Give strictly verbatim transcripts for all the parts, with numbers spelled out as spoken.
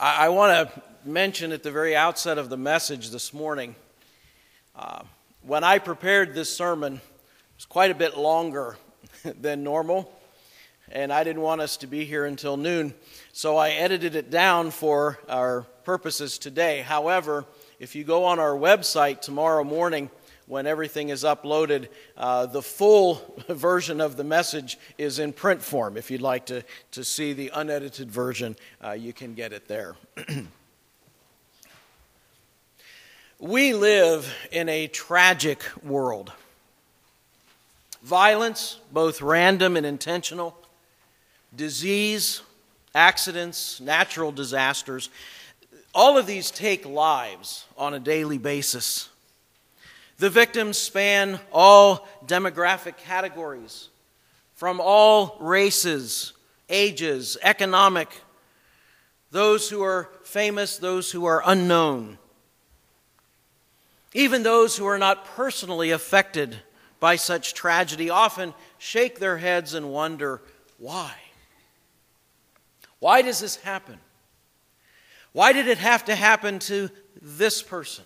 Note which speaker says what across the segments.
Speaker 1: I, I want to mention at the very outset of the message this morning, uh, when I prepared this sermon, it was quite a bit longer than normal, and I didn't want us to be here until noon, so I edited it down for our purposes today. However, if you go on our website tomorrow morning, when everything is uploaded, uh, the full version of the message is in print form. If you'd like to, to see the unedited version, uh, you can get it there. We live in a tragic world. Violence, both random and intentional, disease, accidents, natural disasters, all of these take lives on a daily basis. The victims span all demographic categories, from all races, ages, economic, those who are famous, those who are unknown, even those who are not personally affected by such tragedy often shake their heads and wonder, why? Why does this happen? Why did it have to happen to this person?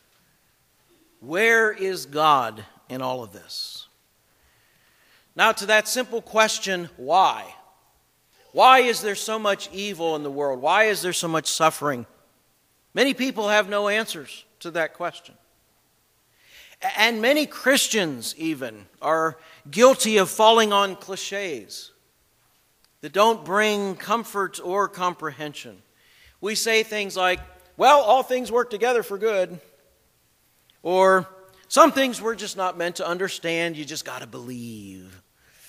Speaker 1: Where is God in all of this? Now, to that simple question, why? Why is there so much evil in the world? Why is there so much suffering? Many people have no answers to that question. And many Christians even are guilty of falling on cliches that don't bring comfort or comprehension. We say things like, well, all things work together for good. Or, some things we're just not meant to understand, you just got to believe.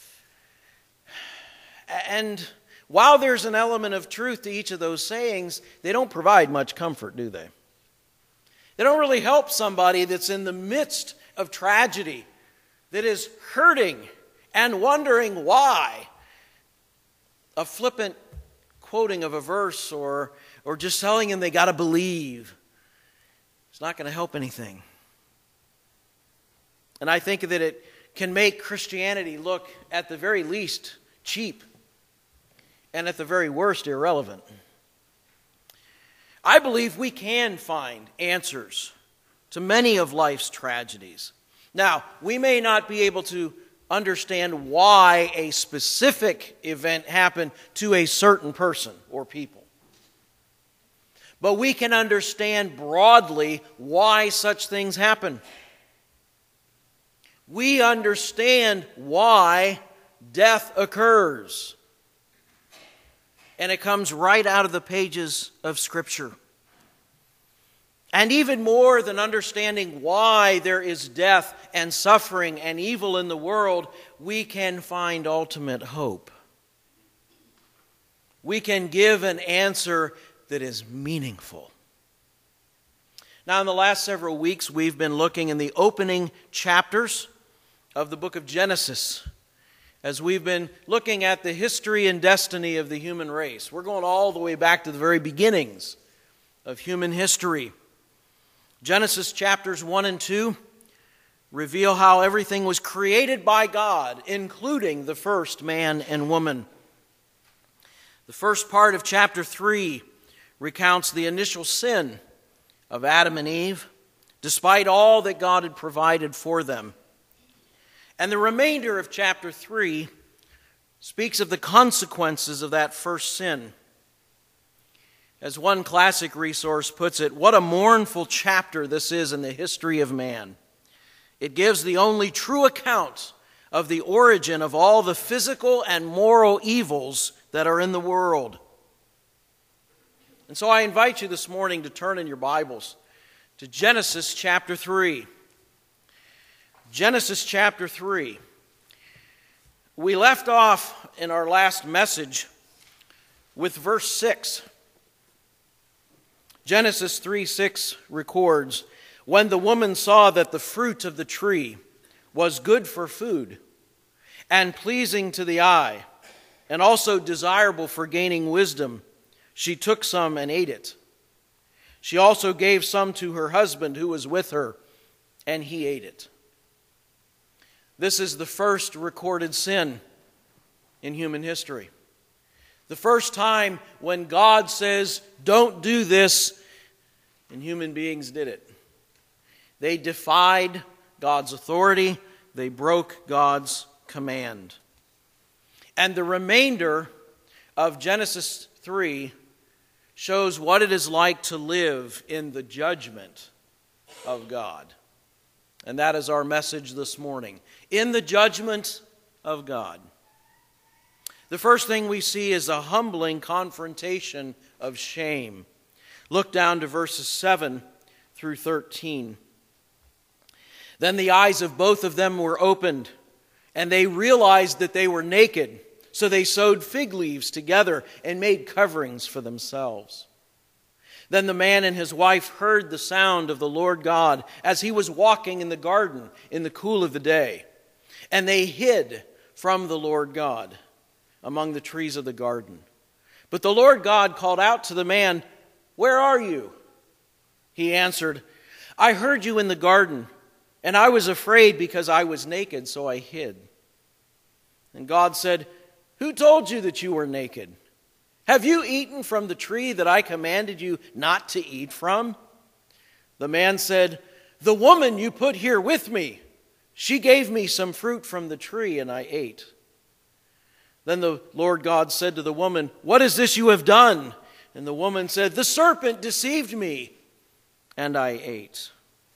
Speaker 1: And while there's an element of truth to each of those sayings, they don't provide much comfort, do they? They don't really help somebody that's in the midst of tragedy, that is hurting and wondering why. A flippant quoting of a verse or, or just telling them they got to believe, it's not going to help anything. And I think that it can make Christianity look, at the very least, cheap, and at the very worst, irrelevant. I believe we can find answers to many of life's tragedies. Now, we may not be able to understand why a specific event happened to a certain person or people, but we can understand broadly why such things happen. We understand why death occurs. And it comes right out of the pages of Scripture. And even more than understanding why there is death and suffering and evil in the world, we can find ultimate hope. We can give an answer that is meaningful. Now, in the last several weeks, we've been looking in the opening chapters of the book of Genesis, as we've been looking at the history and destiny of the human race. We're going all the way back to the very beginnings of human history. Genesis chapters one and two reveal how everything was created by God, including the first man and woman. The first part of chapter three recounts the initial sin of Adam and Eve, despite all that God had provided for them. And the remainder of chapter three speaks of the consequences of that first sin. As one classic resource puts it, what a mournful chapter this is in the history of man. It gives the only true account of the origin of all the physical and moral evils that are in the world. And so I invite you this morning to turn in your Bibles to Genesis chapter three. Genesis chapter three. We left off in our last message with verse six. Genesis three six records, when the woman saw that the fruit of the tree was good for food and pleasing to the eye and also desirable for gaining wisdom, she took some and ate it. She also gave some to her husband who was with her, and he ate it. This is the first recorded sin in human history. The first time when God says, don't do this, and human beings did it. They defied God's authority. They broke God's command. And the remainder of Genesis three shows what it is like to live in the judgment of God. And that is our message this morning. In the judgment of God. The first thing we see is a humbling confrontation of shame. Look down to verses seven through thirteen. Then the eyes of both of them were opened, and they realized that they were naked. So they sewed fig leaves together and made coverings for themselves. Then the man and his wife heard the sound of the Lord God as he was walking in the garden in the cool of the day. And they hid from the Lord God among the trees of the garden. But the Lord God called out to the man, "Where are you?" He answered, "I heard you in the garden, and I was afraid because I was naked, so I hid." And God said, "Who told you that you were naked? Have you eaten from the tree that I commanded you not to eat from?" The man said, "The woman you put here with me, she gave me some fruit from the tree, and I ate." Then the Lord God said to the woman, "What is this you have done?" And the woman said, "The serpent deceived me, and I ate."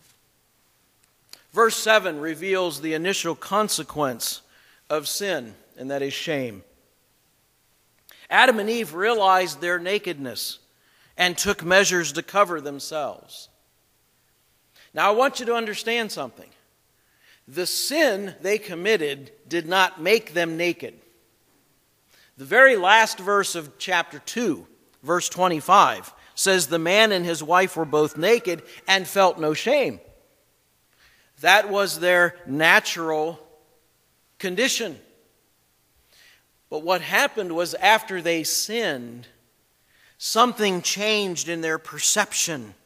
Speaker 1: Verse seven reveals the initial consequence of sin, and that is shame. Adam and Eve realized their nakedness and took measures to cover themselves. Now, I want you to understand something. The sin they committed did not make them naked. The very last verse of chapter two, verse twenty-five, says the man and his wife were both naked and felt no shame. That was their natural condition. But what happened was after they sinned, something changed in their perception.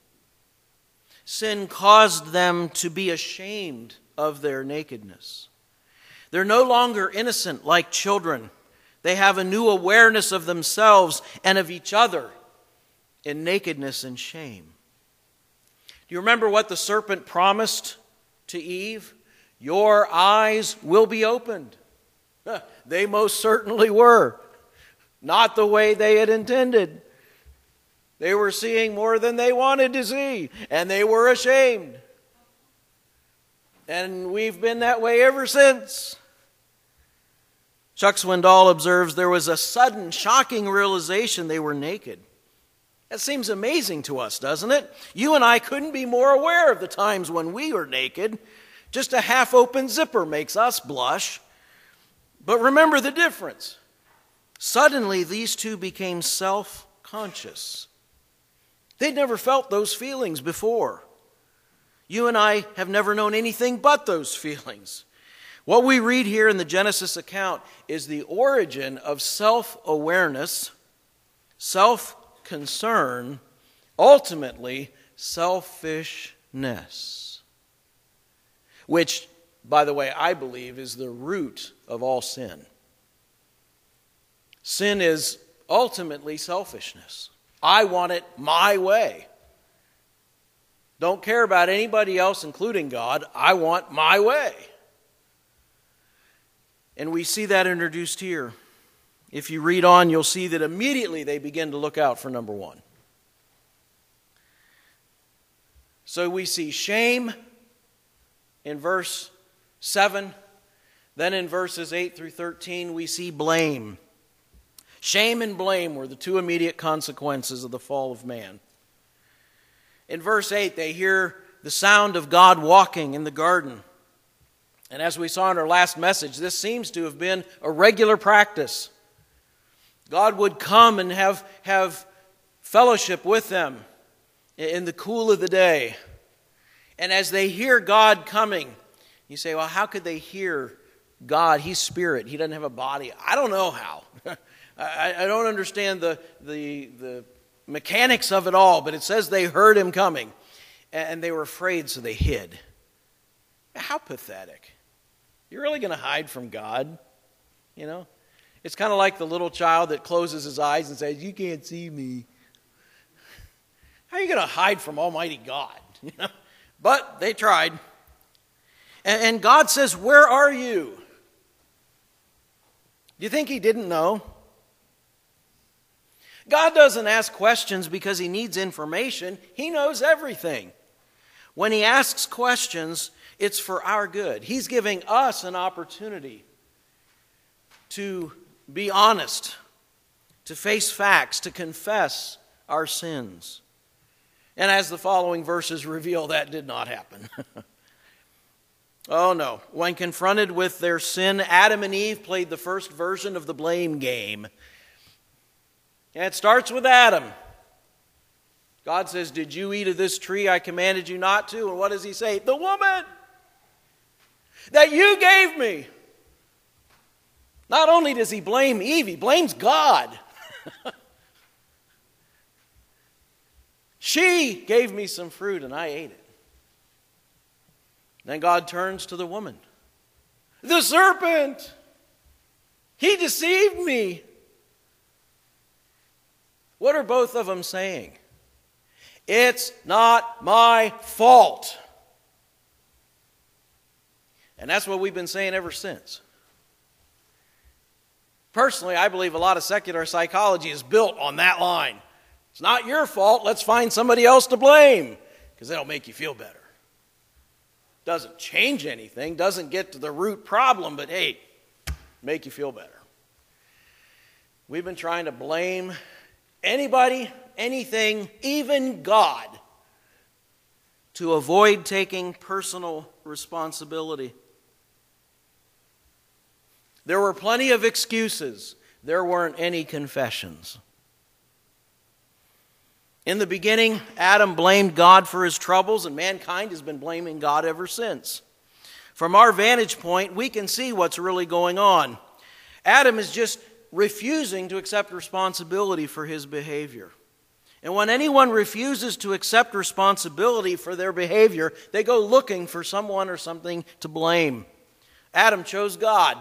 Speaker 1: Sin caused them to be ashamed of their nakedness. They're no longer innocent like children. They have a new awareness of themselves and of each other in nakedness and shame. Do you remember what the serpent promised to Eve? Your eyes will be opened. They most certainly were. Not the way they had intended. They were seeing more than they wanted to see, and they were ashamed. And we've been that way ever since. Chuck Swindoll observes there was a sudden, shocking realization they were naked. That seems amazing to us, doesn't it? You and I couldn't be more aware of the times when we were naked. Just a half-open zipper makes us blush. But remember the difference. Suddenly, these two became self-conscious. They'd never felt those feelings before. You and I have never known anything but those feelings. What we read here in the Genesis account is the origin of self-awareness, self-concern, ultimately selfishness, which, by the way, I believe is the root of all sin. Sin is ultimately selfishness. I want it my way. Don't care about anybody else, including God. I want my way. And we see that introduced here. If you read on, you'll see that immediately they begin to look out for number one. So we see shame in verse seven. Then in verses eight through thirteen, we see blame. Shame and blame were the two immediate consequences of the fall of man. In verse eight, they hear the sound of God walking in the garden. And as we saw in our last message, this seems to have been a regular practice. God would come and have, have fellowship with them in the cool of the day. And as they hear God coming, you say, well, how could they hear God? He's spirit. He doesn't have a body. I don't know how. I, I don't understand the, the, the mechanics of it all, but it says they heard him coming. And they were afraid, so they hid. How pathetic. You're really going to hide from God? You know? It's kind of like the little child that closes his eyes and says, "You can't see me." How are you going to hide from Almighty God? You know? But they tried. And, and God says, "Where are you?" Do you think he didn't know? God doesn't ask questions because he needs information. He knows everything. When he asks questions, it's for our good. He's giving us an opportunity to be honest, to face facts, to confess our sins. And as the following verses reveal, that did not happen. Oh no. When confronted with their sin, Adam and Eve played the first version of the blame game. And it starts with Adam. God says, "Did you eat of this tree I commanded you not to?" And what does he say? "The woman that you gave me." Not only does he blame Eve, he blames God. "She gave me some fruit and I ate it." Then God turns to the woman. "The serpent, he deceived me." What are both of them saying? It's not my fault. And that's what we've been saying ever since. Personally, I believe a lot of secular psychology is built on that line. It's not your fault. Let's find somebody else to blame, because that'll make you feel better. Doesn't change anything, doesn't get to the root problem, but hey, make you feel better. We've been trying to blame anybody, anything, even God, to avoid taking personal responsibility. There were plenty of excuses. There weren't any confessions. In the beginning, Adam blamed God for his troubles, and mankind has been blaming God ever since. From our vantage point, we can see what's really going on. Adam is just refusing to accept responsibility for his behavior. And when anyone refuses to accept responsibility for their behavior, they go looking for someone or something to blame. Adam chose God.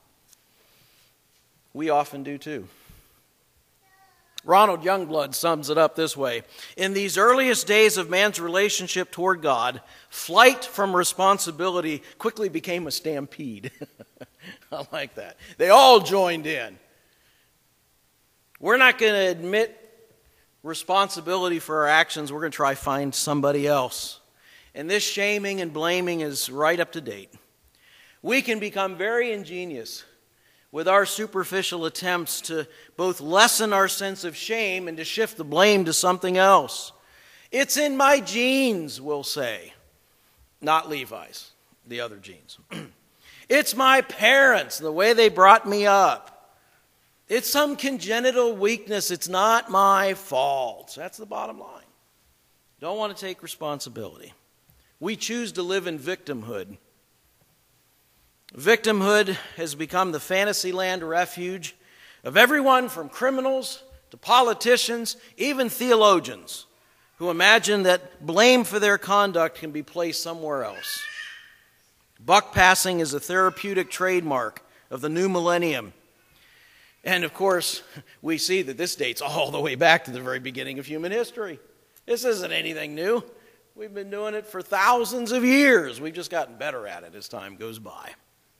Speaker 1: We often do too. Ronald Youngblood sums it up this way: "In these earliest days of man's relationship toward God, flight from responsibility quickly became a stampede." I like that. They all joined in. We're not going to admit responsibility for our actions. We're going to try to find somebody else. And this shaming and blaming is right up to date. We can become very ingenious with our superficial attempts to both lessen our sense of shame and to shift the blame to something else. "It's in my genes," we'll say. Not Levi's, the other genes. "It's my parents, the way they brought me up. It's some congenital weakness. It's not my fault." That's the bottom line. Don't want to take responsibility. We choose to live in victimhood. Victimhood has become the fantasyland refuge of everyone from criminals to politicians, even theologians, who imagine that blame for their conduct can be placed somewhere else. Buck passing is a therapeutic trademark of the new millennium. And of course, we see that this dates all the way back to the very beginning of human history. This isn't anything new. We've been doing it for thousands of years. We've just gotten better at it as time goes by.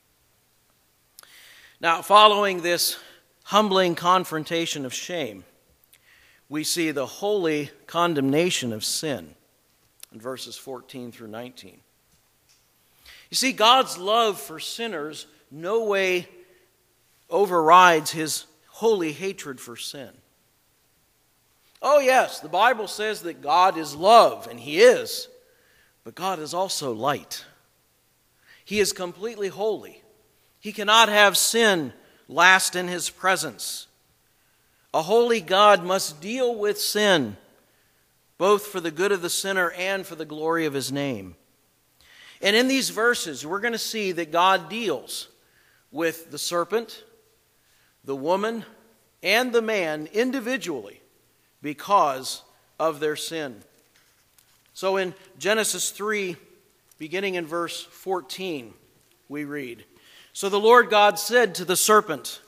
Speaker 1: Now, following this humbling confrontation of shame, we see the holy condemnation of sin in verses fourteen through nineteen. You see, God's love for sinners no way overrides his holy hatred for sin. Oh yes, the Bible says that God is love, and he is, but God is also light. He is completely holy. He cannot have sin last in his presence. A holy God must deal with sin, both for the good of the sinner and for the glory of his name. And in these verses, we're going to see that God deals with the serpent, the woman, and the man individually because of their sin. So in Genesis three, beginning in verse fourteen, we read, "So the Lord God said to the serpent,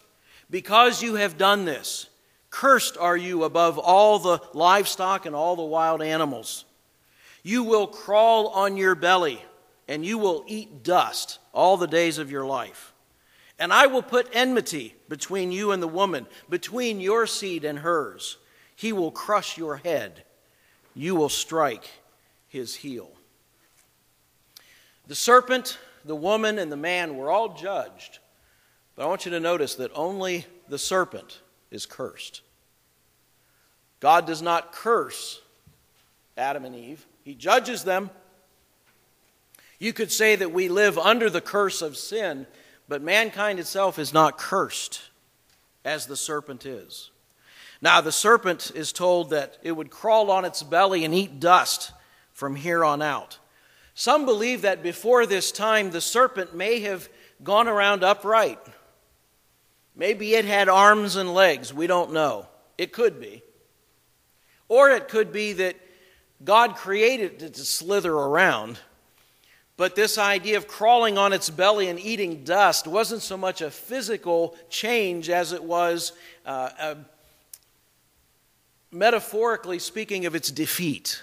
Speaker 1: Because you have done this, cursed are you above all the livestock and all the wild animals. You will crawl on your belly, and you will eat dust all the days of your life. And I will put enmity between you and the woman, between your seed and hers. He will crush your head. You will strike his heel. The serpent, the woman, and the man were all judged. But I want you to notice that only the serpent is cursed. God does not curse Adam and Eve. He judges them. You could say that we live under the curse of sin, but mankind itself is not cursed as the serpent is. Now, the serpent is told that it would crawl on its belly and eat dust from here on out. Some believe that before this time, the serpent may have gone around upright. Maybe it had arms and legs. We don't know. It could be. Or it could be that God created it to slither around. But this idea of crawling on its belly and eating dust wasn't so much a physical change as it was uh, a, metaphorically speaking of its defeat.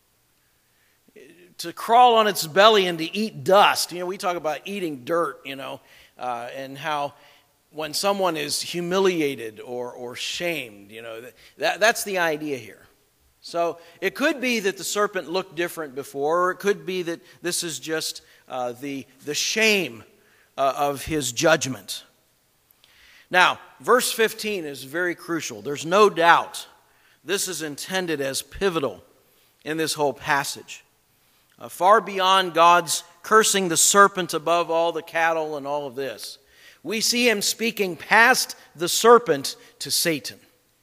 Speaker 1: To crawl on its belly and to eat dust. You know, we talk about eating dirt, you know, uh, and how when someone is humiliated or, or shamed, you know, that, that's the idea here. So it could be that the serpent looked different before, or it could be that this is just uh, the, the shame uh, of his judgment. Now, verse fifteen is very crucial. There's no doubt this is intended as pivotal in this whole passage. Uh, far beyond God's cursing the serpent above all the cattle and all of this, we see him speaking past the serpent to Satan.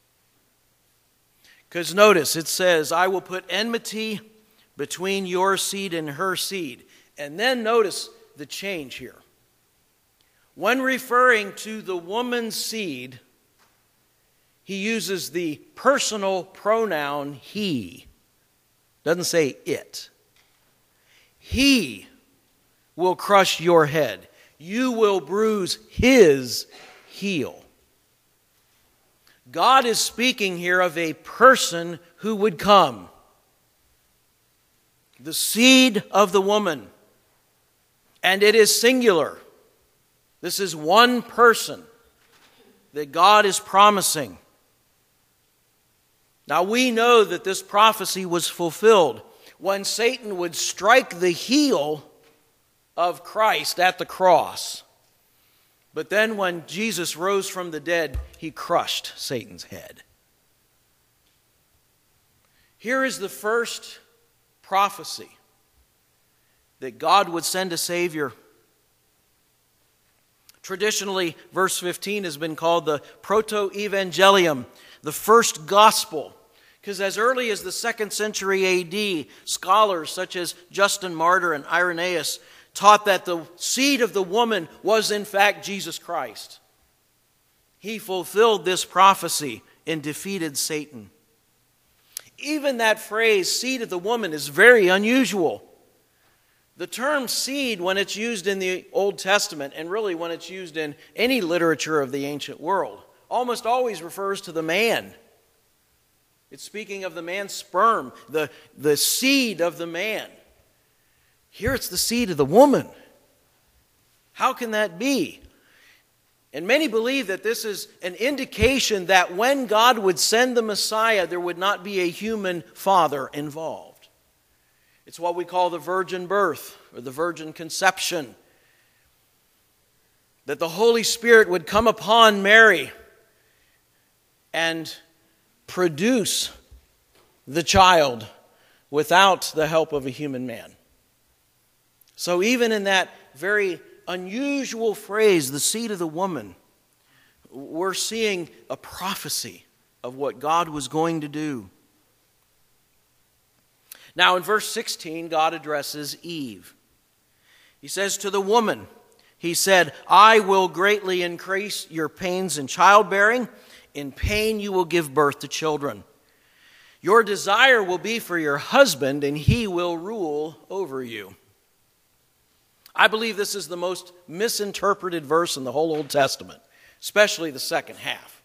Speaker 1: Because notice, it says, I will put enmity between your seed and her seed. And then notice the change here. When referring to the woman's seed, he uses the personal pronoun he. Doesn't say it. He will crush your head. You will bruise his heel. God is speaking here of a person who would come. The seed of the woman. And it is singular. This is one person that God is promising. Now we know that this prophecy was fulfilled when Satan would strike the heel of Christ at the cross. But then when Jesus rose from the dead, he crushed Satan's head. Here is the first prophecy that God would send a Savior. Traditionally, verse fifteen has been called the Proto-Evangelium, the first gospel. Because as early as the second century A D, scholars such as Justin Martyr and Irenaeus taught that the seed of the woman was in fact Jesus Christ. He fulfilled this prophecy and defeated Satan. Even that phrase, seed of the woman, is very unusual. The term seed, when it's used in the Old Testament, and really when it's used in any literature of the ancient world, almost always refers to the man. It's speaking of the man's sperm, the, the seed of the man. Here it's the seed of the woman. How can that be? And many believe that this is an indication that when God would send the Messiah, there would not be a human father involved. It's what we call the virgin birth or the virgin conception. That the Holy Spirit would come upon Mary and produce the child without the help of a human man. So even in that very unusual phrase, the seed of the woman, we're seeing a prophecy of what God was going to do. Now in verse sixteen, God addresses Eve. He says to the woman, he said, I will greatly increase your pains in childbearing. In pain you will give birth to children. Your desire will be for your husband, and he will rule over you. I believe this is the most misinterpreted verse in the whole Old Testament. especially the second half.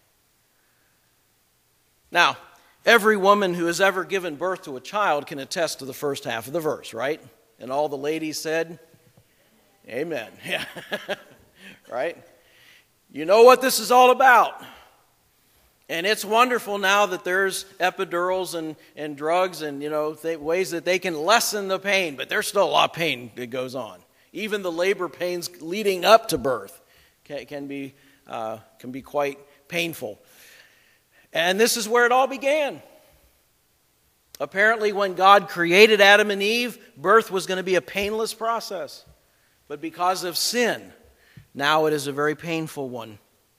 Speaker 1: Now, every woman who has ever given birth to a child can attest to the first half of the verse, right? And all the ladies said, amen. Yeah. Right? You know what this is all about. And it's wonderful now that there's epidurals and, and drugs and, you know, th- ways that they can lessen the pain. But there's still a lot of pain that goes on. Even the labor pains leading up to birth can, can, be, uh, can be quite painful. And this is where it all began. Apparently, when God created Adam and Eve, birth was going to be a painless process. But because of sin, now it is a very painful one.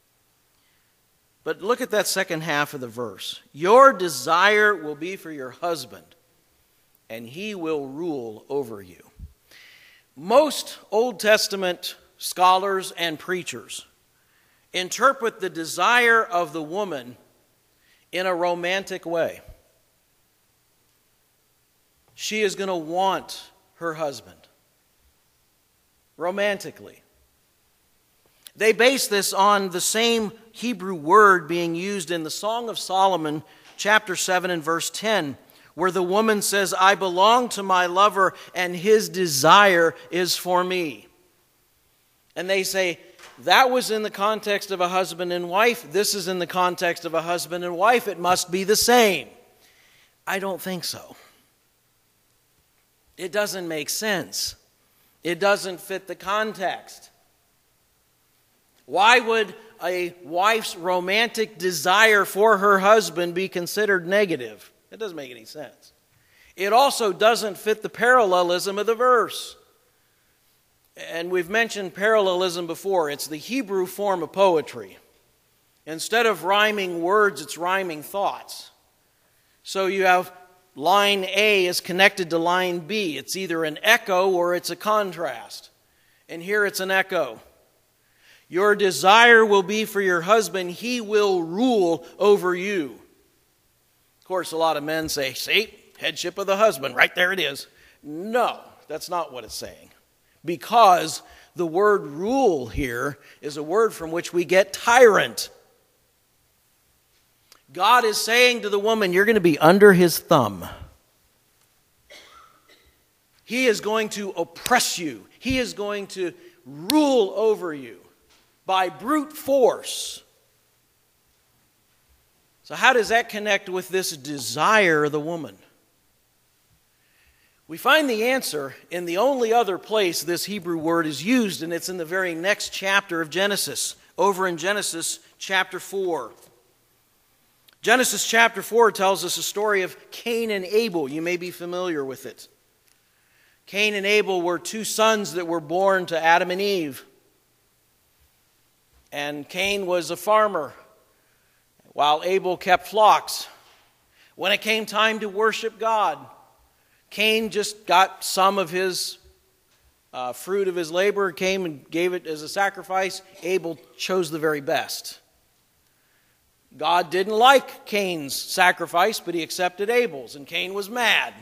Speaker 1: But look at that second half of the verse. Your desire will be for your husband, and he will rule over you. Most Old Testament scholars and preachers interpret the desire of the woman in a romantic way. She is going to want her husband romantically. They base this on the same Hebrew word being used in the Song of Solomon, chapter seven and verse ten, where the woman says, I belong to my lover and his desire is for me. And they say, that was in the context of a husband and wife. This is in the context of a husband and wife. It must be the same. I don't think so. It doesn't make sense. It doesn't fit the context. Why would a wife's romantic desire for her husband be considered negative? It doesn't make any sense. It also doesn't fit the parallelism of the verse. And we've mentioned parallelism before. It's the Hebrew form of poetry. Instead of rhyming words, it's rhyming thoughts. So you have line A is connected to line B. It's either an echo or it's a contrast. And here it's an echo. Your desire will be for your husband. He will rule over you. Of course, a lot of men say, see, headship of the husband. Right there it is. No, that's not what it's saying. Because the word rule here is a word from which we get tyrant. God is saying to the woman, you're going to be under his thumb. He is going to oppress you. He is going to rule over you by brute force. So how does that connect with this desire of the woman? We find the answer in the only other place this Hebrew word is used, and it's in the very next chapter of Genesis, over in Genesis chapter four. Genesis chapter four tells us a story of Cain and Abel. You may be familiar with it. Cain and Abel were two sons that were born to Adam and Eve. And Cain was a farmer, while Abel kept flocks. When it came time to worship God, Cain just got some of his uh, fruit of his labor, came and gave it as a sacrifice. Abel chose the very best. God didn't like Cain's sacrifice, but he accepted Abel's, and Cain was mad.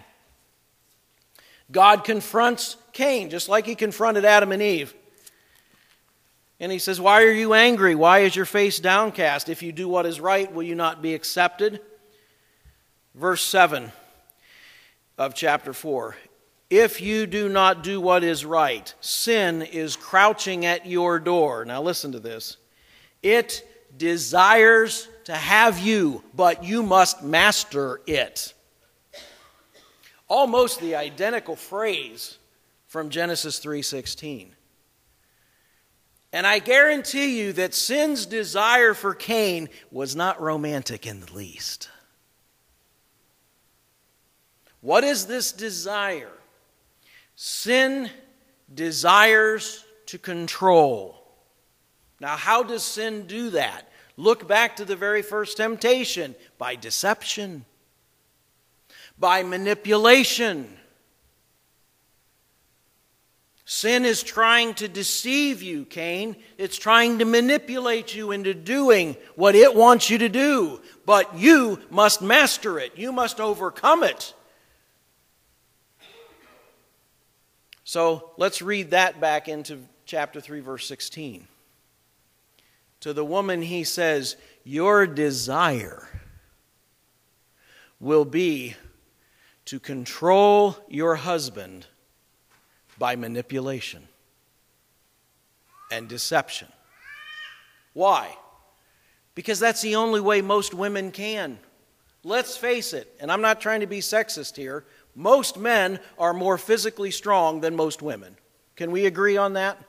Speaker 1: God confronts Cain, just like he confronted Adam and Eve. And he says, why are you angry? Why is your face downcast? If you do what is right, will you not be accepted? Verse seven of chapter four. If you do not do what is right, sin is crouching at your door. Now listen to this. It desires to have you, but you must master it. Almost the identical phrase from Genesis three sixteen. And I guarantee you that sin's desire for Cain was not romantic in the least. What is this desire? Sin desires to control. Now, how does sin do that? Look back to the very first temptation. By deception. By manipulation. Sin is trying to deceive you, Cain. It's trying to manipulate you into doing what it wants you to do. But you must master it. You must overcome it. So let's read that back into chapter three, verse sixteen. To the woman he says, your desire will be to control your husband by manipulation and deception. Why? Because that's the only way most women can. Let's face it, and I'm not trying to be sexist here, most men are more physically strong than most women. Can we agree on that?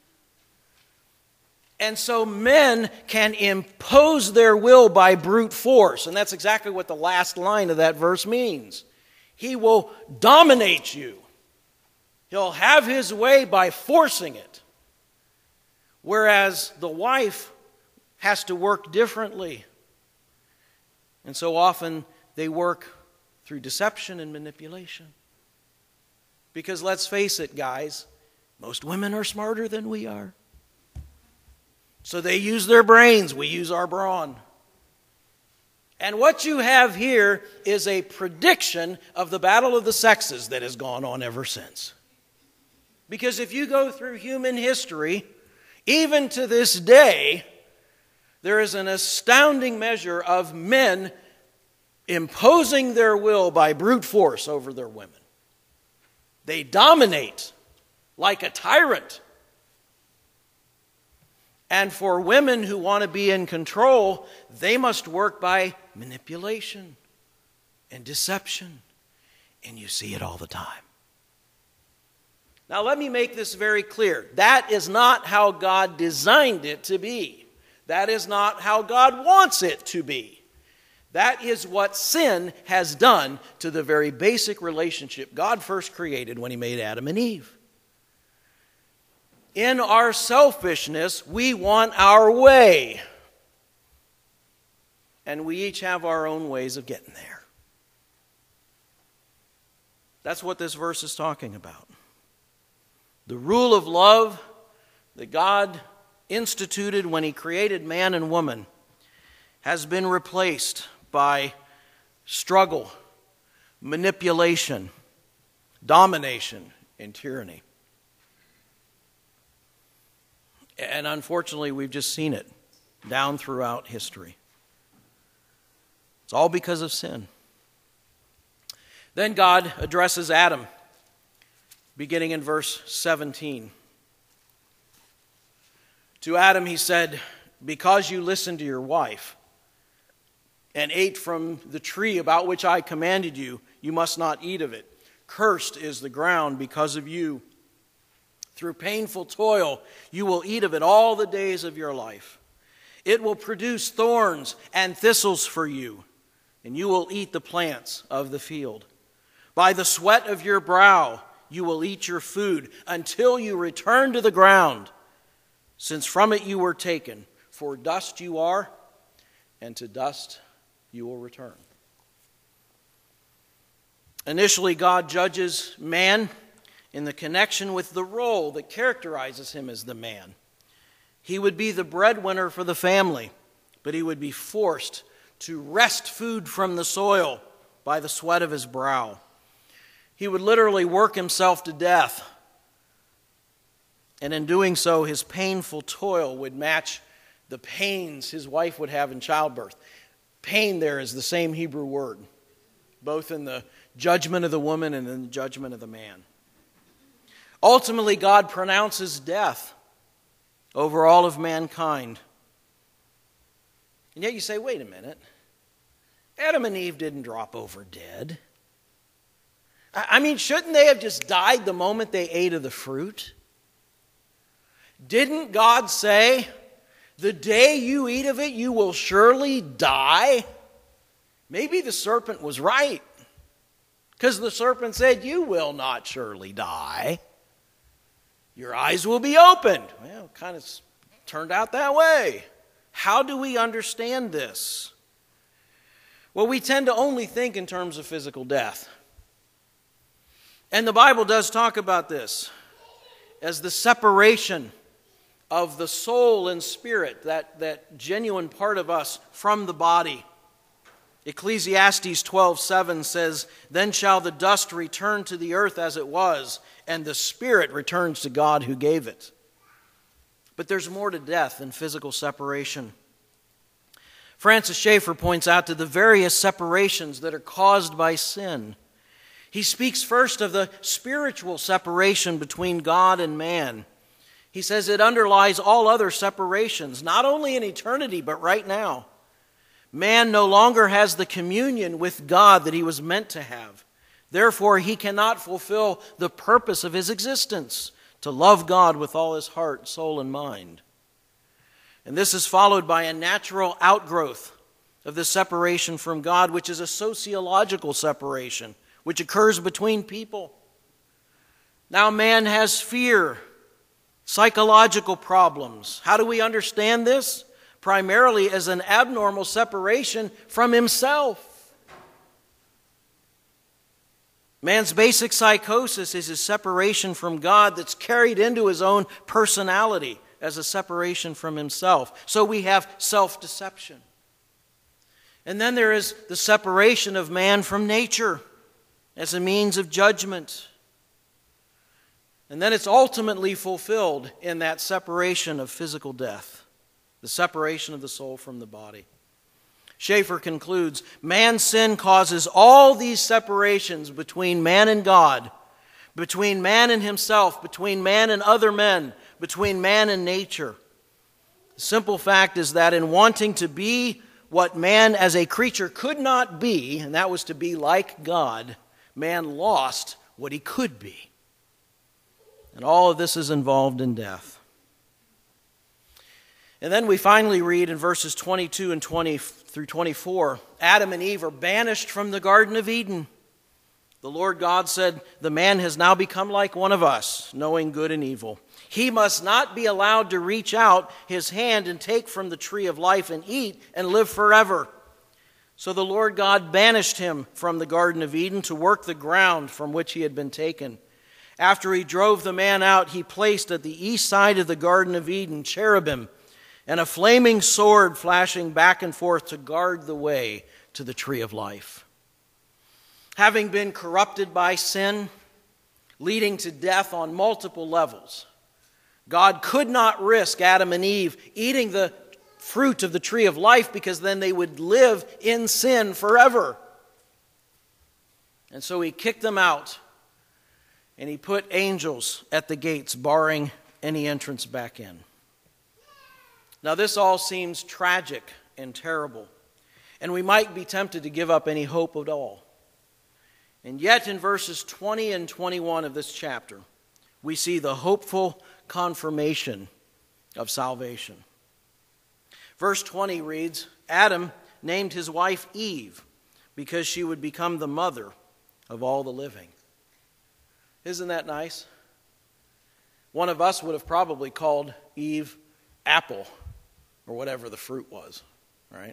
Speaker 1: And so men can impose their will by brute force, and that's exactly what the last line of that verse means. He will dominate you. He'll have his way by forcing it. Whereas the wife has to work differently. And so often they work through deception and manipulation. Because let's face it, guys, most women are smarter than we are. So they use their brains, we use our brawn. And what you have here is a prediction of the battle of the sexes that has gone on ever since. Because if you go through human history, even to this day, there is an astounding measure of men imposing their will by brute force over their women. They dominate like a tyrant. And for women who want to be in control, they must work by manipulation and deception. And you see it all the time. Now let me make this very clear. That is not how God designed it to be. That is not how God wants it to be. That is what sin has done to the very basic relationship God first created when he made Adam and Eve. In our selfishness, we want our way. And we each have our own ways of getting there. That's what this verse is talking about. The rule of love that God instituted when he created man and woman has been replaced by struggle, manipulation, domination, and tyranny. And unfortunately, we've just seen it down throughout history. It's all because of sin. Then God addresses Adam, beginning in verse seventeen. To Adam he said, because you listened to your wife and ate from the tree about which I commanded you, you must not eat of it. Cursed is the ground because of you. Through painful toil, you will eat of it all the days of your life. It will produce thorns and thistles for you, and you will eat the plants of the field. By the sweat of your brow, you will eat your food until you return to the ground, since from it you were taken. For dust you are, and to dust you will return. Initially, God judges man in the connection with the role that characterizes him as the man. He would be the breadwinner for the family, but he would be forced to wrest food from the soil by the sweat of his brow. He would literally work himself to death. And in doing so, his painful toil would match the pains his wife would have in childbirth. Pain there is the same Hebrew word, both in the judgment of the woman and in the judgment of the man. Ultimately, God pronounces death over all of mankind. And yet you say, wait a minute. Adam and Eve didn't drop over dead. I mean, shouldn't they have just died the moment they ate of the fruit? Didn't God say, the day you eat of it, you will surely die? Maybe the serpent was right. Because the serpent said, you will not surely die. Your eyes will be opened. Well, it kind of turned out that way. How do we understand this? Well, we tend to only think in terms of physical death. And the Bible does talk about this as the separation of the soul and spirit, that, that genuine part of us from the body. Ecclesiastes twelve seven says, then shall the dust return to the earth as it was, and the spirit returns to God who gave it. But there's more to death than physical separation. Francis Schaeffer points out to the various separations that are caused by sin. He speaks first of the spiritual separation between God and man. He says it underlies all other separations, not only in eternity, but right now. Man no longer has the communion with God that he was meant to have. Therefore, he cannot fulfill the purpose of his existence, to love God with all his heart, soul, and mind. And this is followed by a natural outgrowth of the separation from God, which is a sociological separation, which occurs between people. Now man has fear, psychological problems. How do we understand this? Primarily as an abnormal separation from himself. Man's basic psychosis is his separation from God that's carried into his own personality as a separation from himself. So we have self-deception. And then there is the separation of man from nature as a means of judgment. And then it's ultimately fulfilled in that separation of physical death, the separation of the soul from the body. Schaeffer concludes, man's sin causes all these separations between man and God, between man and himself, between man and other men, between man and nature. The simple fact is that in wanting to be what man as a creature could not be, and that was to be like God, man lost what he could be. And all of this is involved in death. And then we finally read in verses twenty-two and twenty through twenty-four, Adam and Eve are banished from the Garden of Eden. The Lord God said, "The man has now become like one of us, knowing good and evil. He must not be allowed to reach out his hand and take from the tree of life and eat and live forever." So the Lord God banished him from the Garden of Eden to work the ground from which he had been taken. After he drove the man out, he placed at the east side of the Garden of Eden cherubim and a flaming sword flashing back and forth to guard the way to the tree of life. Having been corrupted by sin, leading to death on multiple levels, God could not risk Adam and Eve eating the fruit of the tree of life, because then they would live in sin forever. And so he kicked them out, and he put angels at the gates, barring any entrance back in. Now this all seems tragic and terrible, and we might be tempted to give up any hope at all. And yet in verses twenty and twenty-one of this chapter, we see the hopeful confirmation of salvation. Verse twenty reads, Adam named his wife Eve because she would become the mother of all the living. Isn't that nice? One of us would have probably called Eve Apple, or whatever the fruit was, right?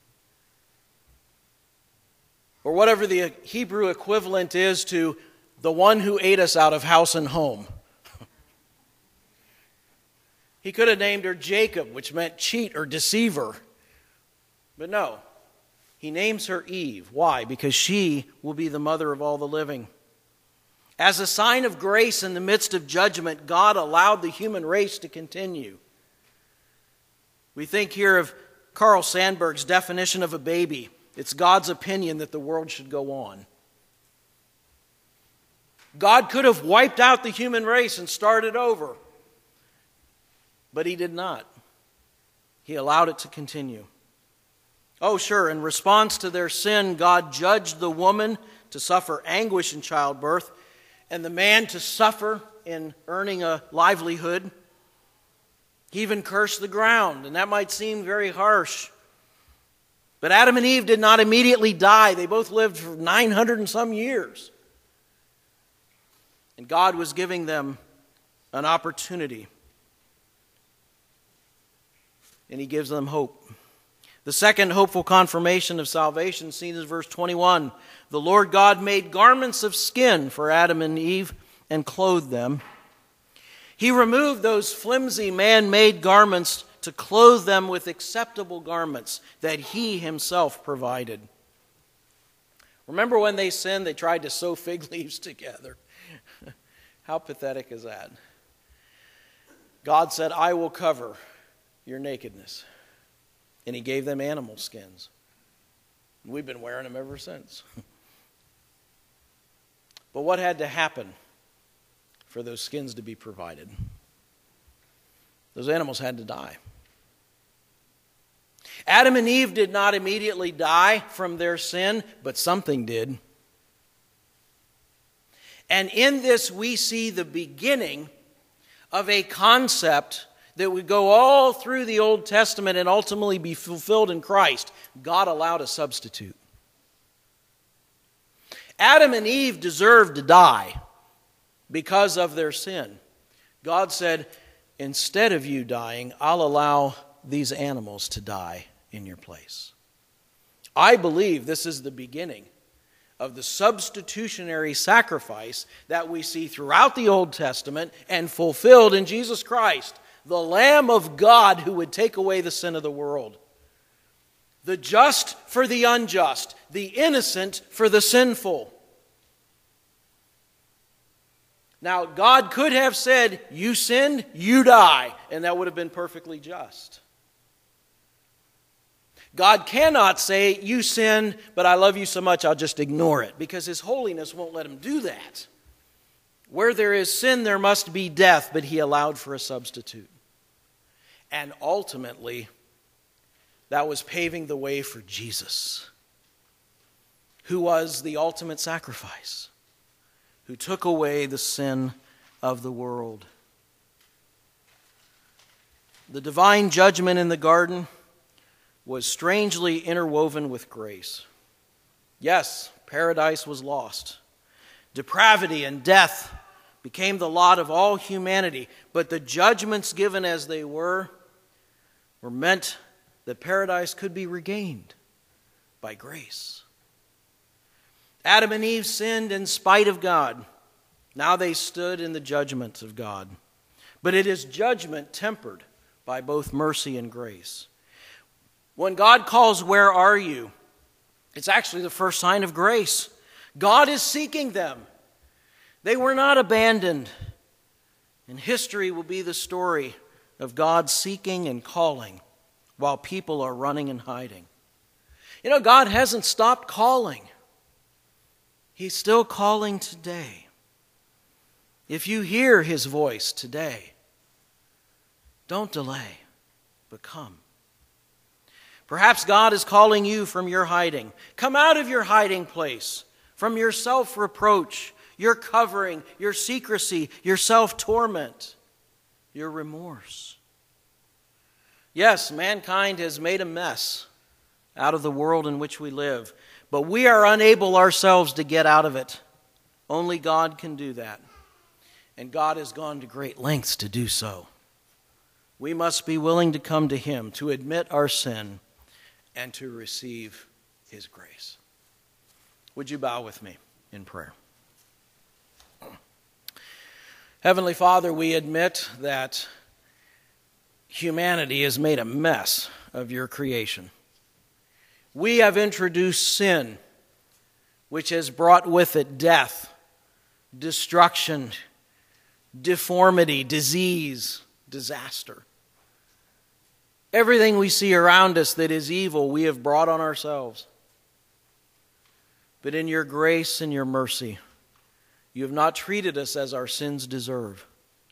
Speaker 1: Or whatever the Hebrew equivalent is to the one who ate us out of house and home. He could have named her Jacob, which meant cheat or deceiver. But no, he names her Eve. Why? Because she will be the mother of all the living. As a sign of grace in the midst of judgment, God allowed the human race to continue. We think here of Carl Sandburg's definition of a baby. It's God's opinion that the world should go on. God could have wiped out the human race and started over. But he did not. He allowed it to continue. Oh, sure, in response to their sin, God judged the woman to suffer anguish in childbirth and the man to suffer in earning a livelihood. He even cursed the ground, and that might seem very harsh. But Adam and Eve did not immediately die. They both lived for nine hundred and some years. And God was giving them an opportunity. And he gives them hope. The second hopeful confirmation of salvation seen in verse twenty-one. The Lord God made garments of skin for Adam and Eve and clothed them. He removed those flimsy man-made garments to clothe them with acceptable garments that he himself provided. Remember when they sinned, they tried to sew fig leaves together. How pathetic is that? God said, I will cover your nakedness. And he gave them animal skins. We've been wearing them ever since. But what had to happen for those skins to be provided? Those animals had to die. Adam and Eve did not immediately die from their sin, but something did. And in this we see the beginning of a concept that would go all through the Old Testament and ultimately be fulfilled in Christ. God allowed a substitute. Adam and Eve deserved to die because of their sin. God said, instead of you dying, I'll allow these animals to die in your place. I believe this is the beginning of the substitutionary sacrifice that we see throughout the Old Testament and fulfilled in Jesus Christ, the Lamb of God who would take away the sin of the world. The just for the unjust, the innocent for the sinful. Now, God could have said, you sinned, you die, and that would have been perfectly just. God cannot say, you sinned, but I love you so much I'll just ignore it, because His holiness won't let Him do that. Where there is sin, there must be death, but He allowed for a substitute. And ultimately, that was paving the way for Jesus, who was the ultimate sacrifice, who took away the sin of the world. The divine judgment in the garden was strangely interwoven with grace. Yes, paradise was lost. Depravity and death became the lot of all humanity, but the judgments given as they were were meant that paradise could be regained by grace. Adam and Eve sinned in spite of God. Now they stood in the judgment of God. But it is judgment tempered by both mercy and grace. When God calls, where are you? It's actually the first sign of grace. God is seeking them. They were not abandoned. And history will be the story of God seeking and calling while people are running and hiding. You know, God hasn't stopped calling. He's still calling today. If you hear His voice today, don't delay, but come. Perhaps God is calling you from your hiding. Come out of your hiding place, from your self-reproach, your covering, your secrecy, your self-torment, your remorse. Yes, mankind has made a mess out of the world in which we live, but we are unable ourselves to get out of it. Only God can do that. And God has gone to great lengths to do so. We must be willing to come to Him, to admit our sin, and to receive His grace. Would you bow with me in prayer? Heavenly Father, we admit that humanity has made a mess of your creation. We have introduced sin, which has brought with it death, destruction, deformity, disease, disaster. Everything we see around us that is evil, we have brought on ourselves. But in your grace and your mercy, you have not treated us as our sins deserve.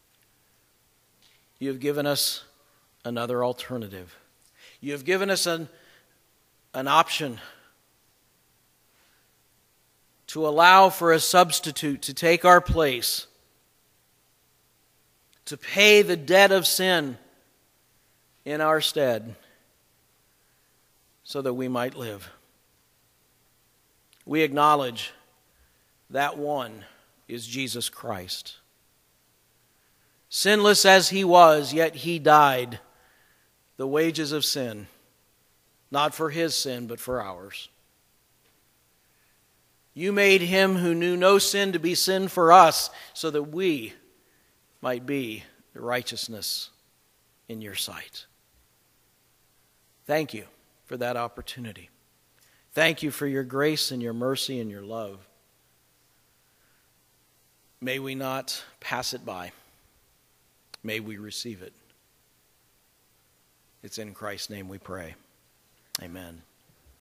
Speaker 1: You have given us another alternative. You have given us an, an option to allow for a substitute to take our place, to pay the debt of sin in our stead, so that we might live. We acknowledge that one is Jesus Christ. Sinless as He was, yet He died the wages of sin, not for His sin, but for ours. You made Him who knew no sin to be sin for us, so that we might be the righteousness in your sight. Thank you for that opportunity. Thank you for your grace and your mercy and your love. May we not pass it by. May we receive it. It's in Christ's name we pray. Amen.